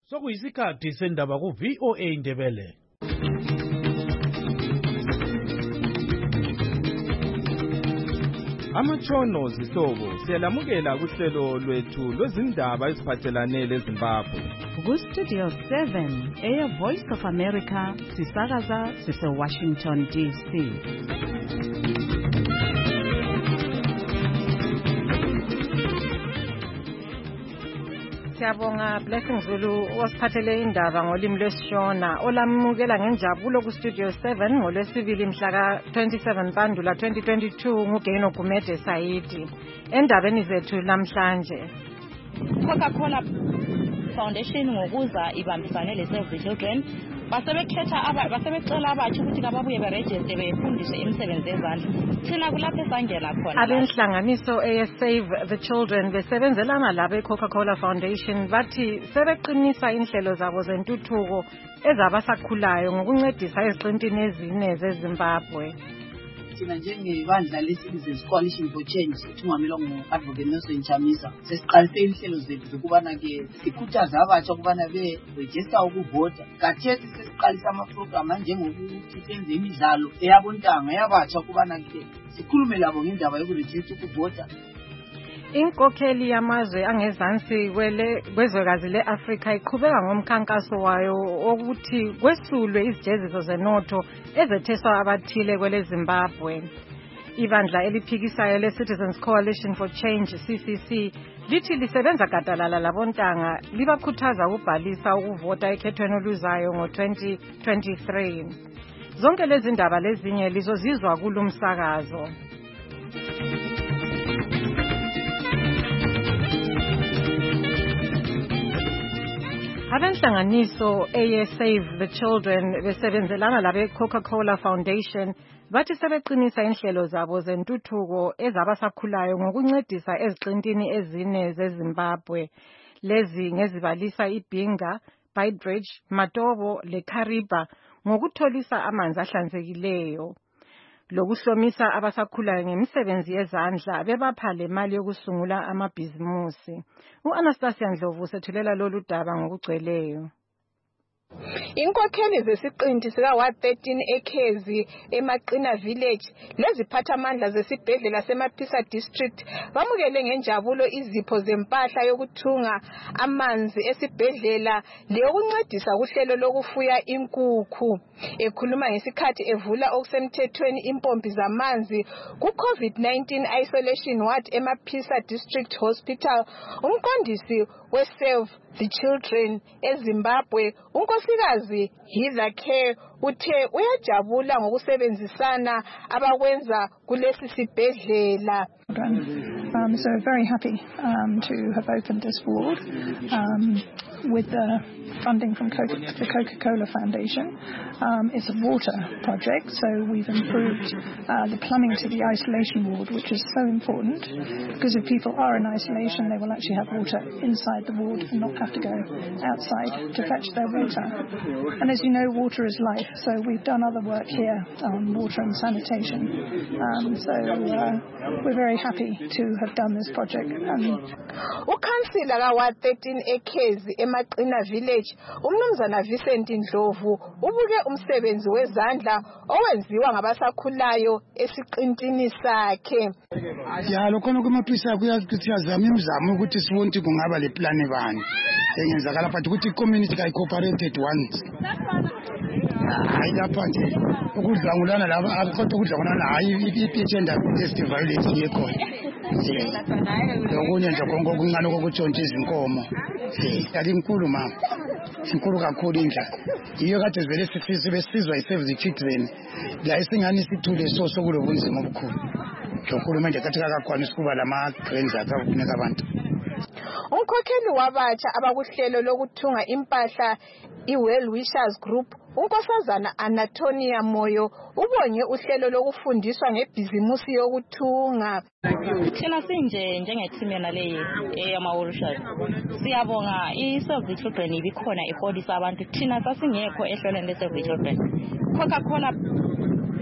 Sokuyisikhathi sendaba ku VOA Indebele. Amatshono zihlobo siyalamukela kuhlelo lwethu lwezindaba eziphathelane leZimbabwe. Ku Studio 7 Air Voice of America sisakaza sise Washington DC. Siyabonga Blessing Zulu wasiphathele indaba ngolimi lwesiShona olamukela ngenjabulo ku Studio 7 ngolwesibili mhla ka 27 Mpandula 2022 nguGeno Gumede Saidi. Endabeni zethu namhlanje, Coca-Cola Foundation ngokuza ibambisane le Save the Children basebecela abathi ukuthi kababuye beregister befundise imisebenzi yezandla. Thina kulapho esangena khona. Abenhlanganiso Save the Children besebenzelana labe Coca-Cola Foundation bathi sebeqinisa inhlelo zabo zentuthuko ezabasakhulayo ngokuncedisa eziqintini ezine zeZimbabwe. Thina njengebandla le-Citizens Coalition for Change thungamelwa ngu-Advocate Nelson Chamisa sesiqalise inhlelo zethu zokubana-ke sikhuthaza abatsha ukubana berejista ukuvota. Khathesi sesiqalisa amaprogramu anjengokuthi senze imidlalo eyabontanga yabatsha ukubana-ke sikhulume labo ngendaba yokurejista ukuvota. Inkokheli yamazwe angezansi kwezwekazi le-Afrika iqhubeka ngomkhankaso wayo wokuthi kwesulwe izijeziso zenotho ezetheswa abathile kwele Zimbabwe. Ibandla eliphikisayo le-Citizens Coalition for Change CCC lithi lisebenza gadalala labontanga libakhuthaza ukubhalisa ukuvota ekhethweni oluzayo ngo-2023. Zonke lezi ndaba lezinye lizozizwa kulumsakazo. Abenhlanganiso Save the Children besebenzelana labe Coca-Cola Foundation bathi sebeqinisa inhlelo zabo zentuthuko ezabasakhulayo ngokuncedisa eziqintini ezine zeZimbabwe. Lezi ngezibalisa iBinga, Beitbridge, Matobo leKariba ngokutholisa amanzi ahlanzekileyo. Lokuhlomisa abasakhulayo ngemisebenzi yezandla bebapha le mali yokusungula amabhizimusi. U-Anastasia Ndlovu sethulela lolu daba ngokugcweleyo. Inkokheli zesiqinti sika 113 ekhezi eMaqina Village leziphathamandla zesibhedlela seMaphisa District bamukele ngenjabulo izipho zempahla yokuthunga amanzi esibhedlela leyokuncedisa kuhlelo lokufuya inkukhu. Ekhuluma ngesikhathi evula okusemthethweni impompi zamanzi ku-COVID-19 isolation ward eMaphisa District Hospital, umqondisi we-Save the Children eZimbabwe unkosikazi Heather Care uthe uyajabula ngokusebenzisana abakwenza kulesi sibhedlela. So very happy to have opened this ward with the funding from the Coca-Cola Foundation. It's a water project, so we've improved the plumbing to the isolation ward, which is so important because if people are in isolation, they will actually have water inside the ward and not have to go outside to fetch their water. And as you know, water is life, so we've done other work here on water and sanitation. So we're very happy to have done this project. Ukhansila ka 113 ekhezi eMaqina Village umnumzana Vincent Ndlovu ubuke umsebenzi wezandla owenziwa ngabasakhulayo esiqintini sakhe. Ya lokho kumaphisa kuyazama imizamo ukuthi sibone kungaba le plan bani engenzakala phathi ukuthi community ka cooperated once. Hayi lapha nje ukudlangulana laba kodwa ukudlangulana hayi ipitchenda esiviolence yekhona. Lokunye nje konke okuncane kokutshontsha izinkomo. Yalinkulu mama. Sinkulu kakhulu indlela. Iyo kade vele sibesizwa iSave the Children. La isingani sithule sokulo bunzima obukhulu. Uhulumende kathi akakhona isikuba lama grants akunika abantu. Umkhokheli wabatsha abakuhlelo lokuthunga impahla iWell Wishers Group unkosazana Anatonia Moyo ubonye uhlelo lokufundiswa ngebhizimusi yokuthunga. Thina sinje njengethimena leyi eyamaWishers siyabonga iSave the Children ibikhona iholisa abantu thina sasingekho ehlelweni leSave the Children. Coca-Cola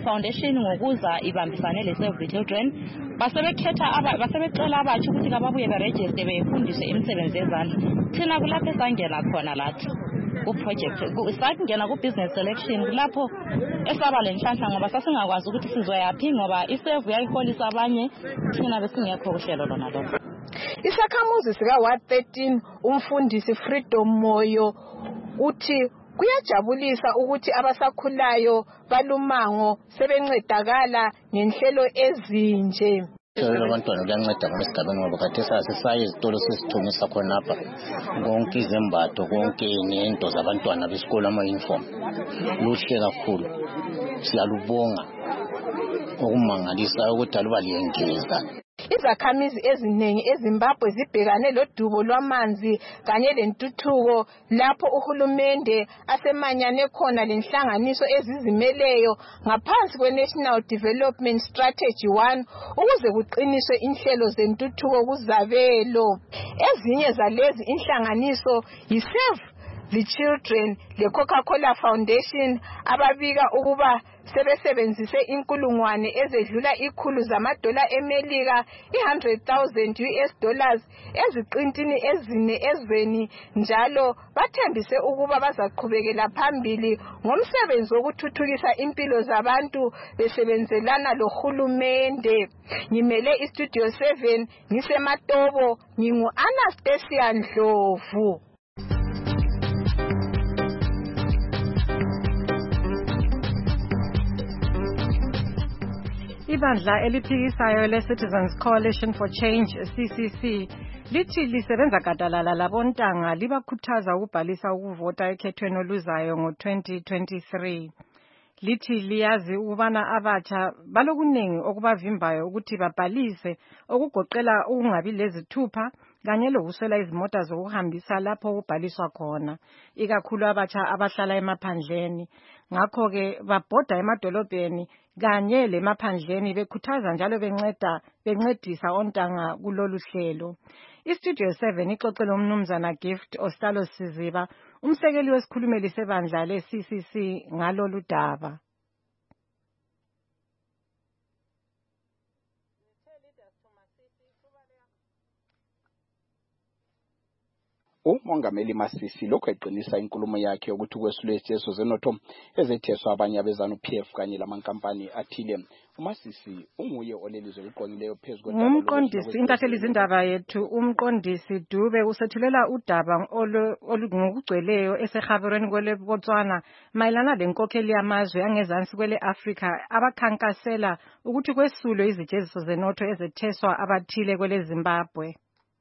foundation ngokuza ibambisane le-Save the Children basebecela abatsha ukuthi kababuye berejiste befundiswe imisebenzi yezandla. Thina kulapho esangena khona lathi ku-project sakungena ku-business selection kulapho esaba lenhlanhla ngoba sasingakwazi ukuthi sizoyaphi ngoba i-Save yayiholisa abanye thina besingekho kuhlelo lona lona. Isakhamuzi sika-Ward 13 umfundisi Freedom Moyo uthi kuyajabulisa ukuthi abasakhulayo balumango sebencedakala ngenhlelo ezinje. Abantwana kuyanceda ngoba esigabeni ngoba kade sasaye izitolo sesithengisa khonapha konke izembatho konke nento zabantwana besikolo ama-uniform. Luhle kakhulu, siyalubonga okumangalisa ukuthi aluba liyengeza. Izakhamizi eziningi eZimbabwe zibhekane lodubo lwamanzi kanye lentuthuko lapho uhulumende asemanyane khona lenhlanganiso ezizimeleyo ngaphansi kwe-National Development Strategy 1 ukuze kuqiniswe inhlelo zentuthuko kuzabelo. Ezinye zalezi inhlanganiso yi-Save the Children le-Coca-Cola Foundation ababika ukuba sebesebenzise inkulungwane ezedlula $100 eMelika $100,000 eziqintini ezine ezweni njalo bathembise ukuba bazaqhubekela phambili ngomsebenzi wokuthuthukisa impilo zabantu besebenzelana lohulumende. Ngimele iStudio 7 ngiseMatobo ngingu-Anastasia Ndlovu. Ibandla eliphikisayo le-Citizens Coalition for Change, CCC, lithi lisebenza gadalala labontanga libakhuthaza ukubhalisa ukuvota ekhethweni oluzayo ngo-2023. Lithi liyazi ukubana abatsha balokuningi okubavimbayo ukuthi babhalise okugoqela ukungabi lezithupha kanye lokuswela izimota zokuhambisa lapho kubhaliswa khona, ikakhulu abatsha abahlala emaphandleni. Ngakho-ke babhoda emadolobheni kanye lemaphandleni bekhuthaza njalo bencedisa ontanga kulolu hlelo. iStudio 7 ixoxele umnumzana Gift Ostalo Siziba, umsekeli wesikhulumeli sebandla le-CCC ngalolu daba. uMongameli Masisi lokho eqinisa inkulumo yakhe ukuthi kwesulwe ijeso zenotho ezetheswa abanye abezanu PF kanye lamankampani athile. uMasisi unguye olelizwe liqonileyo phezulu umqondisi intatheli izindaba yethu umqondisi Dube usethulela udaba olungokugcweleyo esehaberweni kwele Botswana mayelana lenkokheli yamazwe angezansi kwele Africa abakhankasela ukuthi kwesulwe izijeziso zenotho ezetheswa abathile kwele Zimbabwe.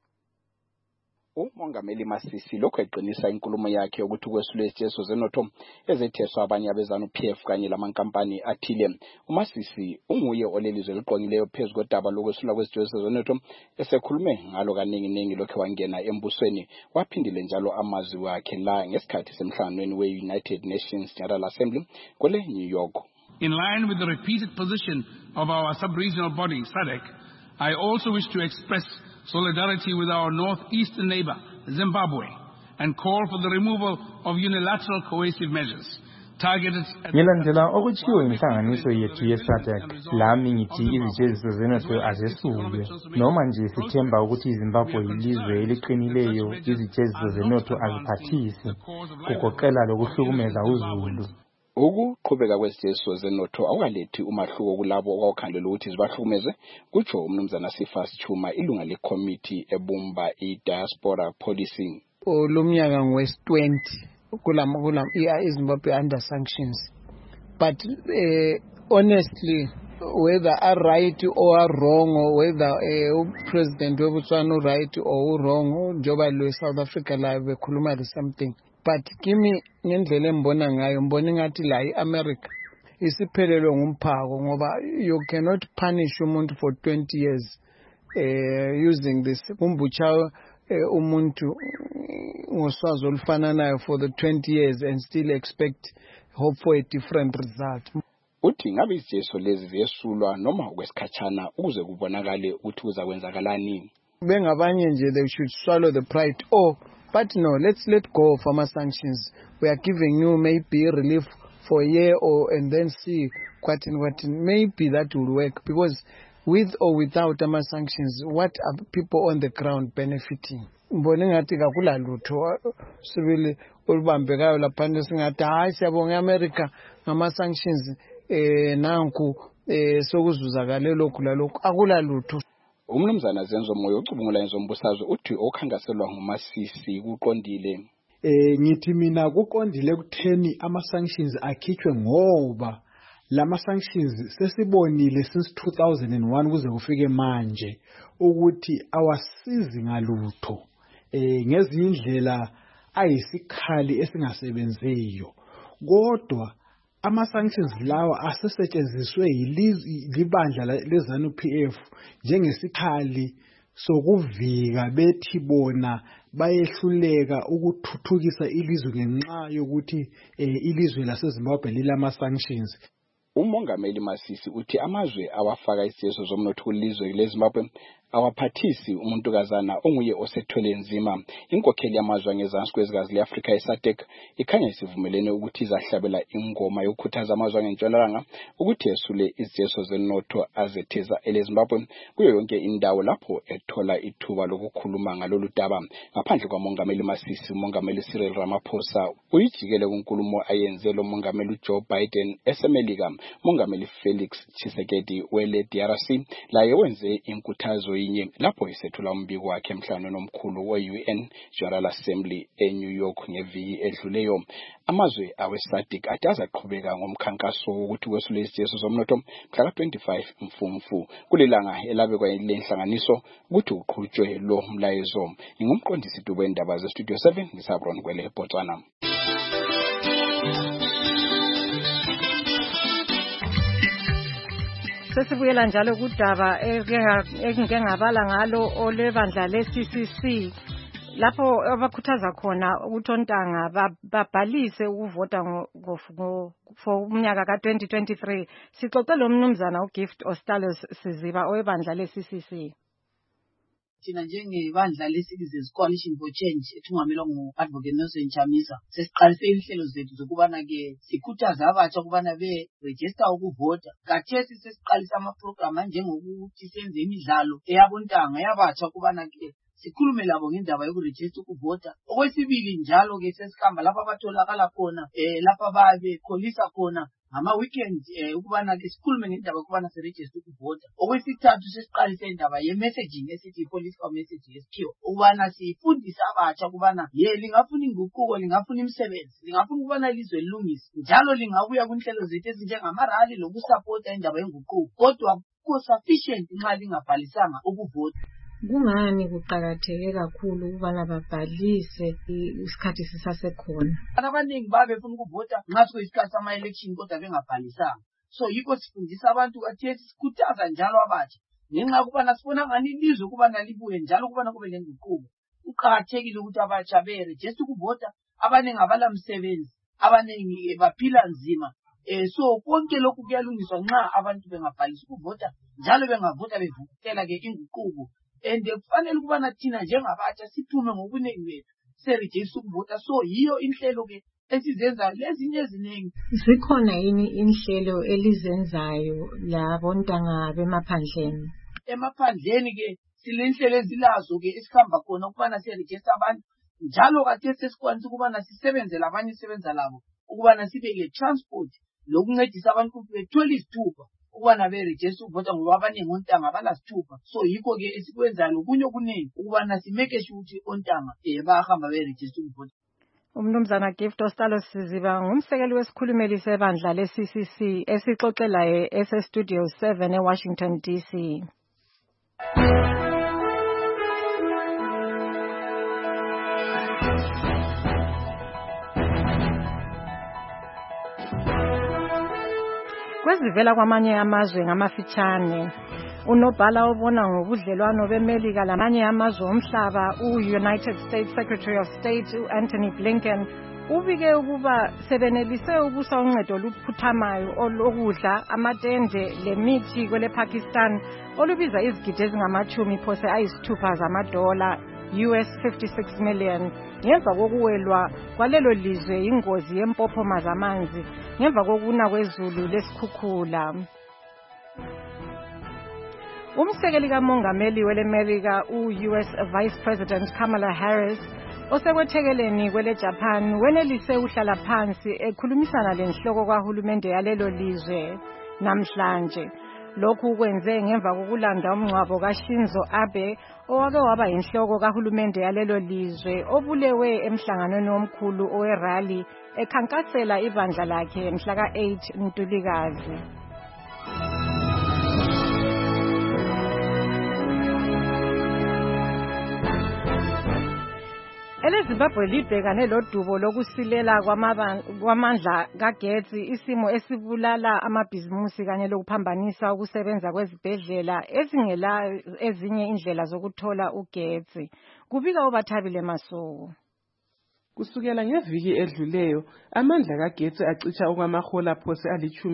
uMongameli Masisi lokho eqinisa inkulumo yakhe ukuthi kwesulwe ijeso zenotho ezetheswa abanye abezanu PF kanye lamankampani athile. uMasisi unguye olelizwe liqonileyo phezulu kodaba lokwesula kwezijeso zenotho esekhulume ngalo kaningi lokho wangena embusweni waphindile njalo amazwi wakhe la ngesikhathi semhlanganweni we-United Nations General Assembly kwele New York. In line with the repeated position of our sub-regional body, SADC, I also wish to express solidarity with our northeastern neighbor, Zimbabwe, and call for the removal of unilateral coercive measures targeted at... Ngilandela okutshiwo inhlanganiso yethu ye-SADC, lami ngithi izijeziso zenotho azesulwe. Noma nje sithemba ukuthi iZimbabwe yilizwe eliqinileyo, izijeziso zenotho aziphathisi, kugoqela lokuhlukumeza uZulu. Ukuqhubeka kwezijeziso zenotho awukalethi umahluko kulabo okwakukhangelwa ukuthi zibahlukumeze, kutsho umnumzana Sifas Chuma, ilunga lekomiti ebumba i-diaspora policing. Lumnyaka ngwe-20 kula iZimbabwe under sanctions, but honestly whether are right or are wrong, or whether president weBotswana right or wrong, njoba lo South Africa la bekhuluma the same thing. But kimi ngendlela embona ngayo mbona ngathi la iAmerica isiphelelwe ngumphako ngoba you cannot punish umuntu for 20 years using this kumbucha umuntu ngoswazi olufananayo for the 20 years and still expect hope for a different result. Uthi ngabe ijeso lezi ziyesulwa noma okwesikhatshana ukuze kubonakale ukuthi kuzakwenzakalani. Bengabanye nje they should swallow the pride. But no, let's let go of our sanctions. We are giving you maybe relief for a year and then see maybe that will work, because with or without sanctions, what are people on the ground benefiting? Mbone ngathi kakula lutho sibili olubambekayo lapha singathi hayi siyabonga America ngama sanctions nanku sokuzuzakale lokhu lalokhu akula lutho. Umnumzana Zenzo Moyo ucubungula enzombusazwe uthi okhangaselwa nguMasisi kuqondile. Ngithi mina kuqondile kutheni ama sanctions akhitshwe ngoba lama sanctions sesibonile since 2001 kuze kufike manje ukuthi awasizi ngalutho ngezinye indlela ayisikhali esingasebenziyo, kodwa ama sanctions lawa asesetshenziswe libandla lezanu PF njengesikhali sokuvika bethi bona bayehluleka ukuthuthukisa ilizwe ngenxa yokuthi ilizwe laseZimbabwe lilama sanctions. Umongameli Masisi uthi amazwe awafaka isiyeso zomnotho kulizwe leZimbabwe awaphathisi umuntukazana onguye osethwele nzima. Inkokheli yamazwe angezansi kwezikazi leAfrika eSADC ikhanya isivumelene ukuthi izahlabela ingoma yokukhuthaza amazwe angentshonalanga ukuthi esule iziyeso zenotho azetheza eleZimbabwe kuyo yonke indawo lapho ethola ithuba lokukhuluma ngalolu daba. Ngaphandle kwamongameli Masisi, umongameli Cyril Ramaphosa uyijikele kunkulumo ayenze lo mongameli uJoe Biden esemelika. Mongameli Felix Tshisekedi wele DRC laye wenze inkuthazo yinye lapho isethula umbiko wakhe emhlangano nomkhulu we-UN General Assembly eNew York ngeviki edluleyo. Amazwe aweSADC ataza aqhubeka ngomkhankaso ukuthi kwesule iziyeso zomnotho mhla ka-25 Mfumfu kulelanga elabekwa lenhlanganiso ukuthi uqhutshwe lo mlayezo. Ngumqondisi wendaba zeStudio 7 ngisabron kwele Botswana. Sesibuyela njalo kudaba engike ngabala ngalo olebandla leCCC lapho abakhuthaza khona ukuthi ontanga babhalise ukuvota for umnyaka ka2023. Sixoxe lo mnumzana uGift Ostalos Siziba owebandla leCCC. Thina njengebandla le-Citizens Coalition for Change ethungamelwa ngu-Advocate Nelson Chamisa sesiqalise inhlelo zethu zokubana-ke sikhuthaza abatsha ukubana be-register ukuvota. Khathesi sesiqalisa amaprogramu anjengokuthi senze imidlalo eyabontanga yabatsha ukubana-ke sikhulume labo ngendaba yokurejista ukuvota. Okwesibili njalo-ke sesihamba lapho abatholakala khona lapho babekholisa khona ama-weekend ukubana-ke sikhulume ngendaba ukubana sirejista ukuvota. Okwesithathu sesiqalise indaba ye-messaging esithi political message yesikhiwa ukubana sifundisa abatsha ukubana lingafuna inguquko, lingafuna imisebenzi, lingafuna ukubana ilizwe lilungise, njalo lingabuya kunhlelo zethu ezinjengamarali lokusapota indaba yenguquko, kodwa ko-sufficient nxa lingabhalisanga ukuvota. Kungani kuqakatheke kakhulu ukubana babhalise isikhathi sisasekhona? Abaningi babefuna ukuvota nxa soyisikhathi sama-election kodwa bengabhalisanga. So yikho sifundisa abantu kathesi sikhuthaza njalo abatsha ngenxa ukubana sibona ngani ilizwe ukubana libuye njalo ukubana kube lenguquko. Kuqakathekile ukuthi abatsha berejista ukuvota. Abaningi abala msebenzi, abaningi baphila nzima. So konke lokhu kuyalungiswa nxa abantu bengabhalisa ukuvota njalo bengavota bevukela-ke inguquko. And kufanele ukubana thina njengabatsha siphume ngobunengi bethu serejista ukuvota. So yiyo inhlelo-ke esizenzayo lezinye eziningi. Zikhona yini inhlelo elizenzayo labontanga bemaphandleni? Emaphandleni-ke silenhlelo ezilazo-ke esikhamba khona ukubana sirejista abantu njalo khathesi sesikwanisa ukubana sisebenze labanye isebenza labo ukubana sibe-ke transport lokuncedisa abantu ukuthi bethole izithupha ukubana berejista ukuvota ngoba abaningi ontanga balasithupha. So yikho-ke esikwenzayo lokunye okuningi ukubana simeke sure ukuthi ontanga bayahamba berejista ukuvota. Umnumzana Gift Ostalos Siziba ngumsekeli wesikhulumeli sebandla le-CCC esixoxelayo ese-Studio 7 eWashington DC. Kwezivela kwamanye amazwe ngamafitshane, unobhala obona ngobudlelwano beMelika lamanye amazwe omhlaba u-United States Secretary of State u-Anthony Blinken ubike ukuba sebenelise ukusa uncedo oluphuthamayo olokudla, amatende lemithi kwele Pakistan olubiza izigidi ezingama-10 phose ayisithupha zamadola US 56 million ngemva kokuwelwa kwalelo lizwe ingozi yempophoma zamanzi ngemva kokuna kwezulu lesikhukhula. Umsekeli kamongameli weleMelika u-US Vice President Kamala Harris osekwethekeleni kwele Japan wenelise uhlala phansi ekhulumisana lenhloko kahulumende yalelo lizwe namhlanje. Lokhu kwenze ngemva kokulanda umngcwabo kaShinzo Abe owake waba inhloko kahulumende yalelo lizwe obulewe emhlanganweni omkhulu owerally ekhankasela ibandla lakhe mhla ka-8 Ntulikazi. EleZimbabwe libhekane lodubo lokusilela kwamandla kagetsi, isimo esibulala amabhizimusi kanye lokuphambanisa ukusebenza kwezibhedlela ezingela ezinye indlela zokuthola ugetsi. Kubika uBathabile Masuku. Kusukela ngeviki edluleyo, amandla kagetsi acisha okwamahola phose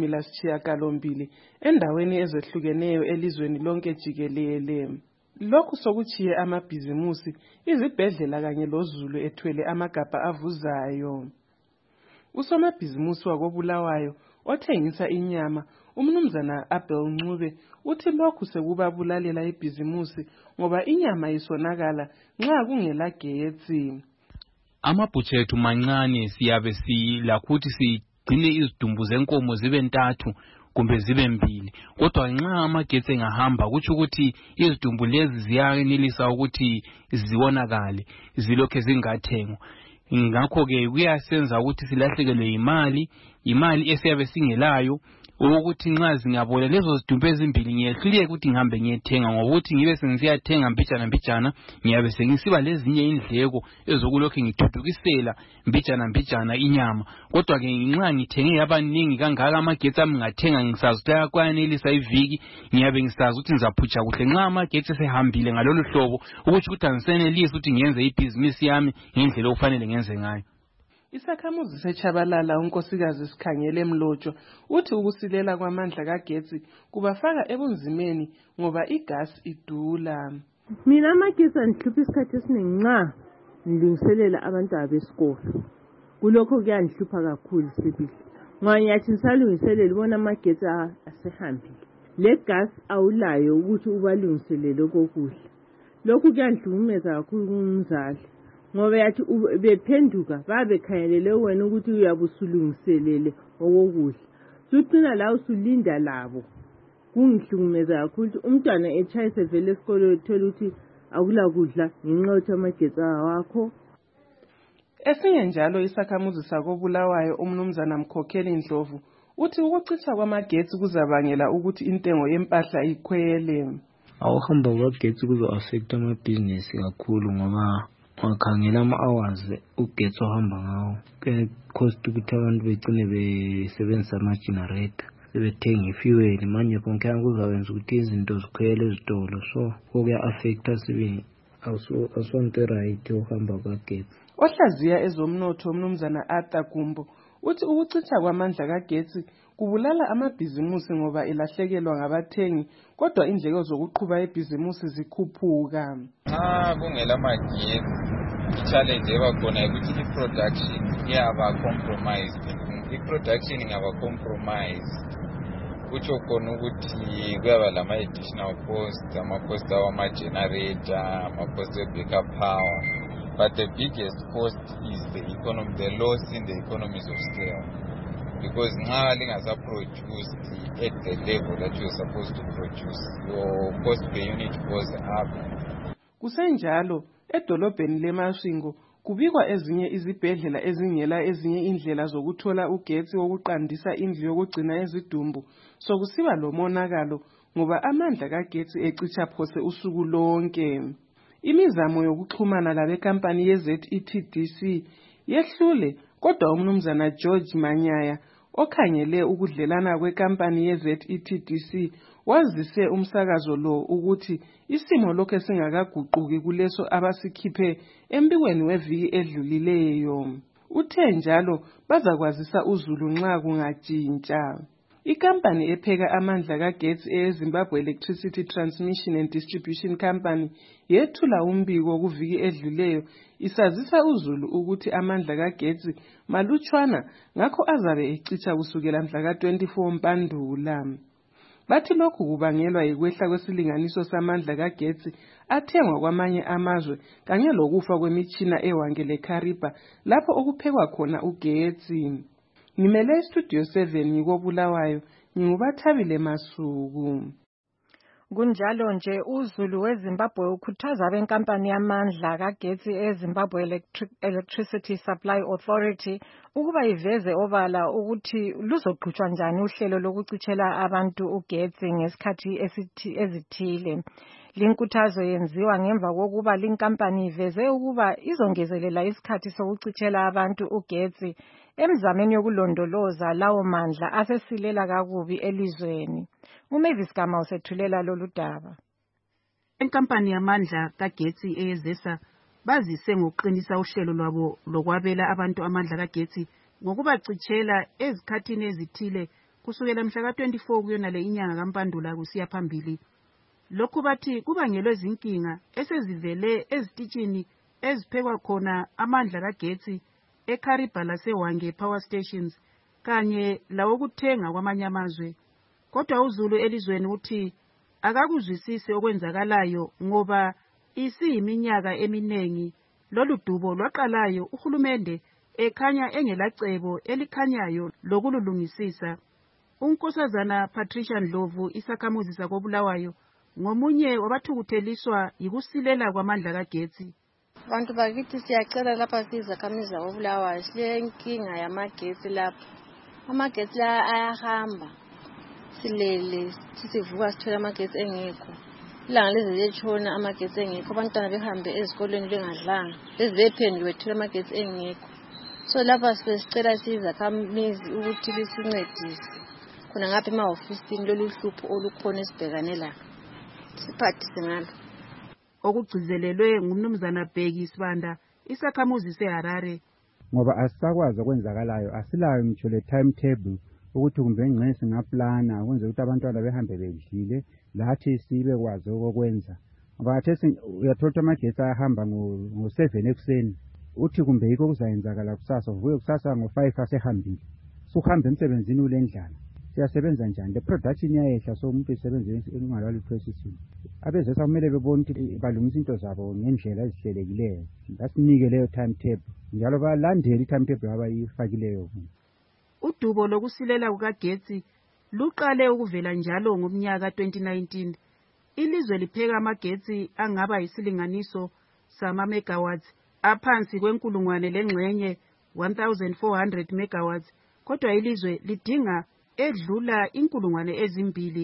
ali-18 endaweni ezehlukeneyo elizweni lonke jikelele. Lokhu sokuchiye amabhizimusi, izibhedlela kanye lozulu ethwele amagabha avuzayo. Usomabhizimusi wakobulawayo othengisa inyama, umnumzana Abel Ncube, uthi lokhu sekubabulalela ibhizimusi ngoba inyama isonakala nxa kungela getsi. Amabhutsha ethu mancane, siyabe silakuthi sigcine izidumbu zenkomo zibe 3 kumbe zibe 2, kodwa nxa amagetsi engahamba kutsho ukuthi izidumbu lezi ziyanelisa ukuthi ziwonakale, zilokhe zingathengwa. Ngakho ke kuyasenza ukuthi silahlekelwe imali esiyabe singelayo, ukuthi nxa zingabola lezo zidumbu ezimbili ngiyehluleke ukuthi ngihambe ngiyethenga, ngoba ukuthi ngibe sengiyathenga mbijana ngiyabe sengisiba lezinye indleko ezokulokhe ngithuthukisela mbijana inyama. Kodwa ke nxa ngithenge yabaningi kangaka amagetsi ami ngathenga ngisazi ukuthi ayakwanelisa iviki, ngiyabe ngisazi ukuthi ngizaphutsha kuhle nxa amagetsi sehambile ngalolu hlobo, ukuthi angisenelisi ukuthi ngenze ibhizinisi yami ngendlela okufanele ngenze ngayo. Isakhamuzi seChabalala unkosikazi Sikhangele Mlotshwa uthi ukusilela kwamandla kagetsi kubafaka ebunzimeni ngoba igas idula. Mina amagetsi andihlupha isikhathi esiningi nxa ngilungiselela abantwana besikolo. Kulokho kuyandihlupha kakhulu sibili. Ngoba ngiyathi ngisalungiselela ubona amagetsi asehambile. Le gas awulayo ukuthi ubalungiselele kokudla. Lokhu kuyandihlukumeza kakhulu kumzali. Ngoba yathi bephenduka babekhangelele wena ukuthi uyabusulungiselele okokudla. Sucina la usulinda labo. Kungihlukumeza kakhulu umntwana etshayise vele esikolo ethola ukuthi akula kudla ngenxa yokuthi amagetsi awakho. Esinye njalo isakhamuzi sakobulawayo umnumzana Mkhokheli Ndlovu uthi ukucitha kwamagetsi kuzabangela ukuthi intengo yempahla ikhwele. Awuhamba kwagetsi kuzo-affect amabhizinesi kakhulu ngoba wakhangela ama-hours ugetsi ohamba ngawo. Cost ukuthi abantu begcine besebenzisa ama-generator, sebethenga ifuel, manje konke kuzawenza ukuthi izinto zikhwele ezitolo, so kuya-affecta sibili. Asonto right uhamba kwagetsi. Ohlaziya ezomnotho umnumzana Arthur Gumbo uthi ukucitha kwamandla kagetsi kubulala amabhizimusi ngoba ilahlekelwa ngabathengi, kodwa indleko zokuqhuba ibhizimusi zikhuphuka. Kungela magetsi i-challenge ebakhona ukuthi i-production iyaba compromised. I-production ingaba compromised, kutsho khona ukuthi kuyaba lama-additional cost, ama-cost awama-generator, ama-cost e-backup power. But the biggest cost is the loss in the economies of scale. Because nxa lingasa-produced at the level that you're supposed to produce, your cost per unit goes up. Kusenjalo, edolobheni leMasvingo kubikwa ezinye izibhedlela ezingela ezinye indlela zokuthola ugetsi wokuqandisa indlu yokugcina ezidumbu, sokusiba lomonakalo ngoba amandla kagetsi ecicha phose usuku lonke. Imizamo yokuxhumana labekampani ye-ZETDC yehlule, kodwa umnumzana George Manyaya okhangele ukudlelana kwekampani ye-ZETDC wazise umsakazo lo ukuthi isimo lokho singakaguquki kuleso abasikhiphe embikweni weviki edlulileyo. Uthe njalo bazakwazisa uzulu nxa kungatshintsha. Ikampani epheka amandla kagesi eZimbabwe Electricity Transmission and Distribution Company yethula umbiko kuviki edluleyo isazisa uZulu ukuthi amandla kagesi malutshwana ngakho azabe ecitsha kusukela mhla ka-24 Mpandula. Bathi lokhu kubangelwa yikwehla kwesilinganiso samandla kagesi athengwa kwamanye amazwe kanye lokufa kwemitshina ewangele Kariba lapho okuphekwa khona ugesi. Ngimele iStudio 7 ngikobulawayo ngingubathabile Masuku. Kunjalo nje uZulu weZimbabwe ukhuthaza abenkampani yamandla kagesi eZimbabwe Electricity Supply Authority ukuba iveze obala ukuthi luzoqhutshwa njani uhlelo lokucitshela abantu ugesi ngesikhathi ezithile. Linkuthazo yenziwa ngemva kokuba linkampani iveze ukuba izongezelela isikhathi sokucitshela abantu ugesi emzameni yokulondoloza lawo mandla asesilela kakubi elizweni. uMavis Gama usethulela lolu daba. Inkampani yamandla kagesi eZESA bazise ngokuqinisa uhlelo lwabo lokwabela abantu amandla kagesi ngokubacitshela ezikhathini ezithile kusukela mhla ka-24 kuyonale inyanga kaMpandula kusiya phambili. Lokhu bathi kubangelwe izinkinga esezivele ezititshini eziphekwa khona amandla kagesi eKariba laseWange Power Stations kanye lawokuthenga kwamanye amazwe. Kodwa uZulu elizweni uthi akakuzwisisi okwenzakalayo ngoba isiyiminyaka eminengi lolu dubo lwaqalayo uhulumende ekhanya engelacebo elikhanyayo lokululungisisa. uNkosazana Patricia Ndlovu isakhamuzi sakobulawayo ngomunye wabathukutheliswa yikusilela kwamandla kagesi. Abantu bakithi siyacela lapha sizakhamizi zakobulawayo silenkinga yamagesi lapha. Amagesi la ayahamba. Silele sisivuka sithola amagesi engekho. Ilanga lezi liyetshona amagesi engekho. Abantwana behambe ezikolweni bengadlanga. Lezi bephenduke bethola amagesi engekho. So lapha sicela sizakhamizi ukuthi lisincedise. Khona ngapha emahofisini lolu hlupho olukhona esibhekane la. Siphathise ngalo. Okugcizelelwe ngumnumzana Bheki Sibanda isakhamuzi seHarare. Ngoba asisakwazi okwenzakalayo asilayo ngitsho le timetable ukuthi kumbe ngqe singaplana ukwenza ukuthi abantwana behambe bedlile lathi sibe kwazi okwenza. Ngoba athi uyathola amagesi ahamba ngo7 ekuseni uthi kumbe yiko kuzayenzakala kusasa uvuke kusasa ngo5 asehambile. Suhambe emsebenzini ulendlala. Siyasebenza njani le production yayehla so umuntu isebenze engalwalutho esisini. AbeZESA kumele bebone ukuthi balungisa into zabo ngendlela ezihlelekileyo. Basinike leyo timetable njalo balandele i-timetable abayifakileyo. Udubo lokusilela kukagesi luqale ukuvela njalo ngomnyaka 2019. Ilizwe lipheka amagesi angaba isilinganiso sama megawatts aphansi kwenkulungwane lengxenye 1400 megawatts. Kodwa ilizwe lidinga edlula inkulungwane ezimbili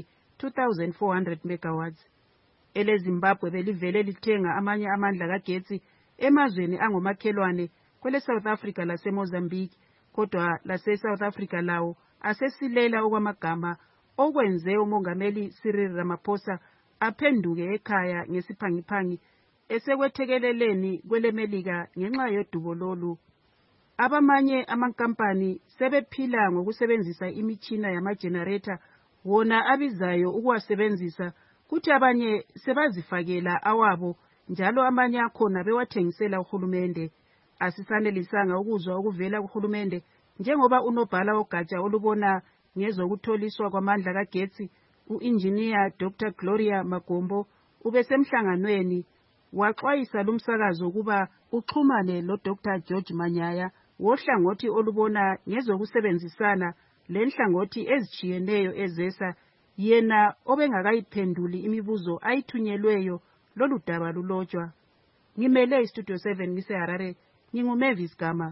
2400 megawatts. EleZimbabwe belivele lithenga amanye amandla kagesi emazweni angomakhelwane kwele South Africa laseMozambique. Kodwa lase-South Africa lawo asesilela okwamagama okwenze umongameli Cyril Ramaphosa aphenduke ekhaya ngesiphangiphangi esekwethekeleleni kwelemelika ngenxa yodubo lolu. Abamanye amankampani sebephila ngokusebenzisa imitshina yamagenerator wona abizayo ukuwasebenzisa kuthi abanye sebazifakela awabo njalo amanye akhona bewathengisela uhulumende. Asisanelisanga ukuzwa ukuvela kuhulumende njengoba unobhala wogatsha olubona ngezokutholiswa kwamandla kagesi uengineer Dr. Gloria Magombo ubesemhlanganweni waxwayisa lumsakazo kuba uxhumane lo Dr. George Manyaya wohlangothi olubona ngezokusebenzisana lenhlangothi ezijiyeneyo eZESA yena obengakayiphenduli imibuzo ayithunyelweyo lolu daba lulotshwa. Ngimele iStudio 7 ngiseHarare nginguMavis Gama.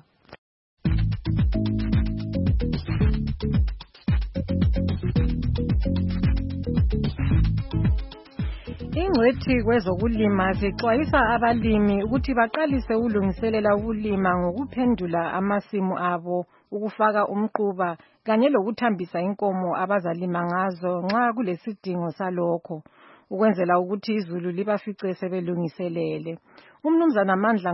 Ingcwethi kwezokulima zixwayisa abalimi ukuthi baqalise ukulungiselela ukulima ngokuphendula amasimu abo, ukufaka umquba kanye lokuthambisa inkomo abazalima ngazo nxa kulesidingo salokho. ukwenzela ukuthi izulu libafice sebelungiselele. Umnumzana Amandla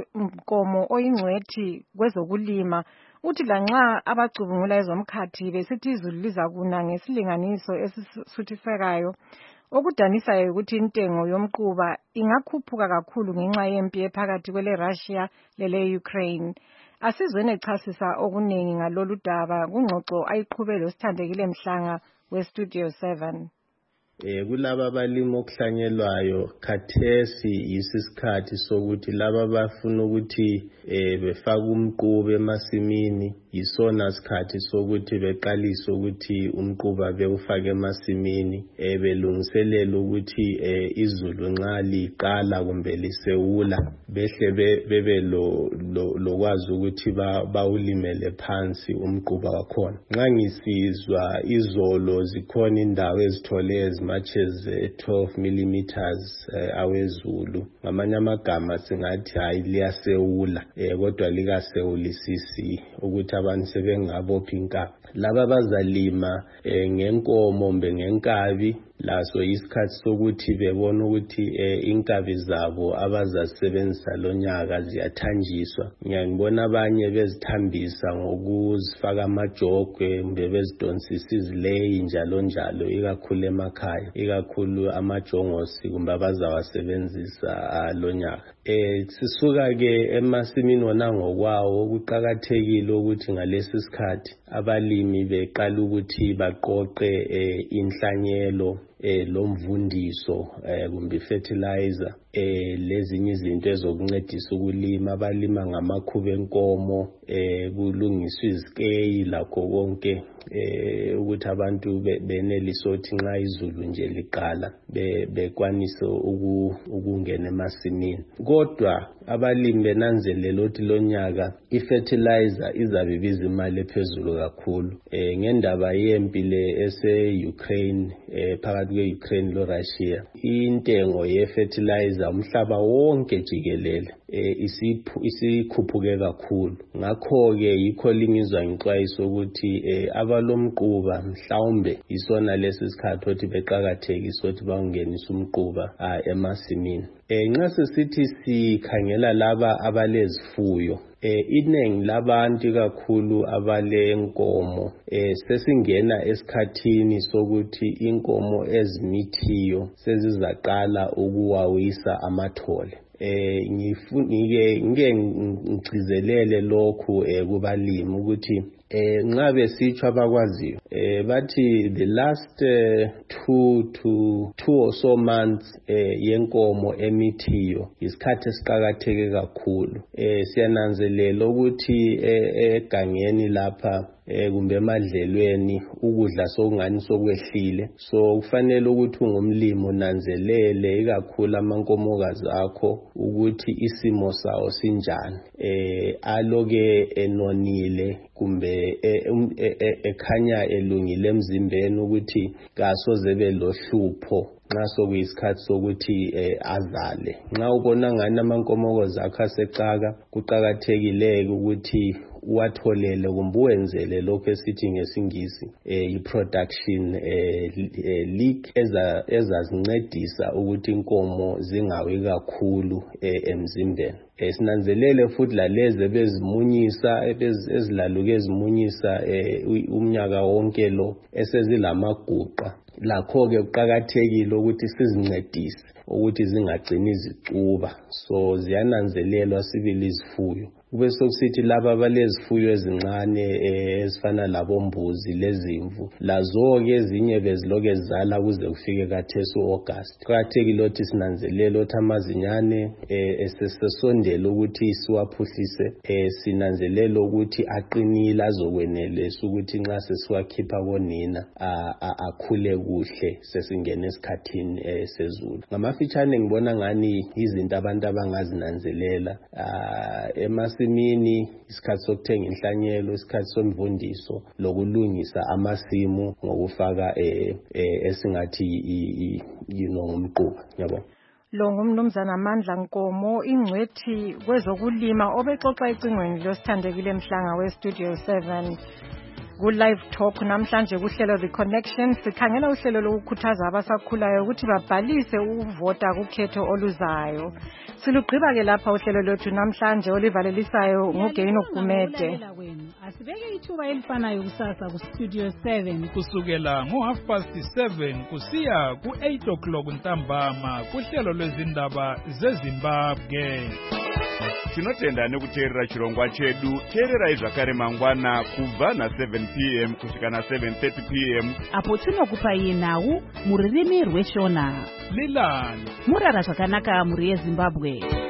Nkomo oyingcwethi kwezokulima uthi lanxa abacubungula ezomkhathi besithi izulu liza kuna ngesilinganiso esisuthisekayo, okudanisayo ukuthi intengo yomquba ingakhuphuka kakhulu ngenxa yempi ephakathi kwele Russia lele Ukraine. Asizwene echasisa okuningi ngalolu daba kungxoxo ayiqhubele uSithandekile Mhlanga weStudio 7. Kulaba abalimi okuhlanyelwayo khathesi yisikhathi sokuthi laba bafuna ukuthi befaka umquba emasimini, yisona sikhathi sokuthi beqalise ukuthi umquba bewufake emasimini, belungiselela ukuthi izulu nxa liqala kumbe lisewula behle bebe lokwazi ukuthi bawulimele phansi umquba wakhona. Nxa ngisizwa izolo zikhona indawo ezithole much as 12 millimeters awezulu, ngamanye amagama singathi hayi liyasewula, kodwa likasewulisisi ukuthi abantu sebengabopha inkaba. Laba bazalima ngenkomo mbe ngenkabi, laso isikhathi sokuthi bebona ukuthi inkabi zabo abazasebenzisa lonyaka ziyathanjiswa. Ngiyangibona abanye bezithambisa ngokuzifaka amajogwe mbe bezidonsisa izileyi njalo njalo, ikakhulu emakhaya, ikakhulu amajongosi kumbe abazawasebenzisa lonyaka. Sisuka ke emasimini wona ngokwawo, kuqakathekile ukuthi ngalesi sikhathi abalimi beqala ukuthi baqoqe inhlanyelo lomvundiso kumbe fertilizer, lezinye izinto ezokuncedisa ukulima. Abalima ngamakhuba enkomo, kulungiswa izikeyi lakho konke, ukuthi abantu benelise ukuthi nxa izulu nje liqala bekwanise ukungena emasimini. Kodwa abalimi benanzelela ukuthi lonyaka ifertilizer izabe ibiza imali ephezulu kakhulu ngendaba yempi le ese-Ukraine, phakathi kwe-Ukraine lo-Russia. Intengo ye-fertilizer umhlaba wonke jikelele isikhuphuke kakhulu. Ngakho-ke yikho lingizwa ngixwayiso ukuthi abalomquba mhlawumbe isona lesi sikhathi ukuthi beqakathekise ukuthi bawungenise umquba emasimini. Nxa sesithi sikhangela laba abalezifuyo, iningi labantu kakhulu abalenkomo sesingena esikhathini sokuthi inkomo ezimithiyo sezizaqala ukuwawisa amathole. Ngike ngigcizelele lokhu kubalimi ukuthi nxa besitsho abakwaziyo bathi the last 2 or so months yenkomo emithiyo isikhathi esiqakatheke kakhulu. Siyananzelela ukuthi egangeni lapha kumbe emadlelweni ukudla sokungani sokwehlile, so kufanele ukuthi ungumlimi unanzelele ikakhulu amankomokazi akho ukuthi isimo sawo sinjani, aloke enonile kumbe ekhanya elungile emzimbeni ukuthi kasoze belohlupho nxa sokuyisikhathi sokuthi azale. Nxa ubona ngani amankomokazi akho asecaka, kuqakathekile ukuthi uwatholele kumbe uwenzele lokho esithi ngesingisi i-production leak ezazincedisa ukuthi inkomo zingawi kakhulu emzimbeni. Sinanzelele futhi lalezi bezimunyisa ezilaluke ezimunyisa umnyaka wonke lo esezilamaguqa, lakho-ke kuqakathekile ukuthi sizincedise ukuthi zingagcini zicuba. So ziyananzelelwa sibili izifuyo. Kube sokusithi laba abalezifuyo ezincane ezifana labombuzi lezimvu, lazo-ke ezinye beziloke zizala kuze kufike kathesi u-August. Kuqakathekile ukuthi sinanzelele ukuthi amazinyane esesondela ukuthi siwaphuhlise, sinanzelele ukuthi aqinile azokwenelisa ukuthi nxa sesiwakhipha konina akhule kuhle sesingena esikhathini sezulu. Ngamafitshane ngibona ngani izinto abantu abangazinanzelela emasimini, isikhathi sokuthenga inhlanyelo, isikhathi somvundiso, lokulungisa amasimu ngokufaka esingathi ngumquba. Yabo. Lo ngumnumzana Amandla Nkomo, ingcwethi kwezokulima, obexoxa ecingweni loSithandekile Mhlanga weStudio 7. Ku-live talk namhlanje kuhlelo The Connection sikhangela uhlelo lokukhuthaza abasakhulayo ukuthi babhalise ukuvota kukhetho oluzayo. Silugqiba-ke lapha uhlelo lwethu namhlanje olivalelisayo nguGaino Gumede. Asibeke ithuba elifanayo kusasa ku-Studio 7 kusukela ngo7:30 kusiya ku8 ntambama kuhlelo lwezindaba zeZimbabwe. Tinotenda nekuteerera chirongwa chedu. Teerera zvakare mangwana kubva na7 p.m. kusvika na7:30 p.m. apo tinokupai nhau mururimi rweshona. Lilani murara zvakanaka muri yeZimbabwe.